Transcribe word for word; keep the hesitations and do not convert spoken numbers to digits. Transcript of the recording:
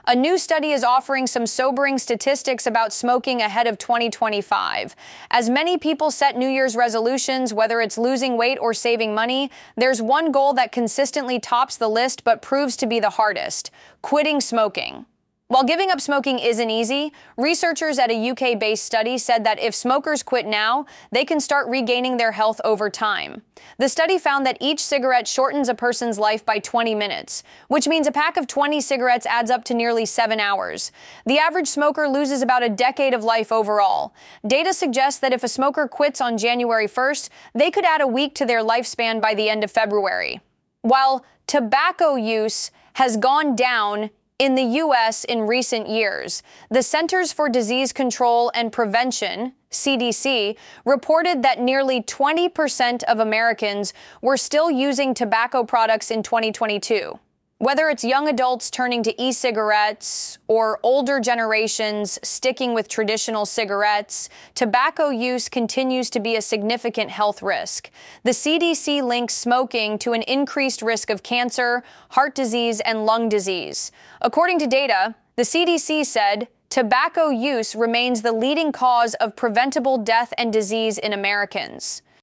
A new study is offering some sobering statistics about smoking ahead of twenty twenty-five. As many people set New Year's resolutions, whether it's losing weight or saving money, there's one goal that consistently tops the list but proves to be the hardest: quitting smoking. While giving up smoking isn't easy, researchers at a U K-based study said that if smokers quit now, they can start regaining their health over time. The study found that each cigarette shortens a person's life by twenty minutes, which means a pack of twenty cigarettes adds up to nearly seven hours. The average smoker loses about a decade of life overall. Data suggests that if a smoker quits on January first, they could add a week to their lifespan by the end of February. While tobacco use has gone down in the U S in recent years, the Centers for Disease Control and Prevention, C D C, reported that nearly twenty percent of Americans were still using tobacco products in twenty twenty-two. Whether it's young adults turning to e-cigarettes or older generations sticking with traditional cigarettes, tobacco use continues to be a significant health risk. The C D C links smoking to an increased risk of cancer, heart disease, and lung disease. According to data, the C D C said tobacco use remains the leading cause of preventable death and disease in Americans.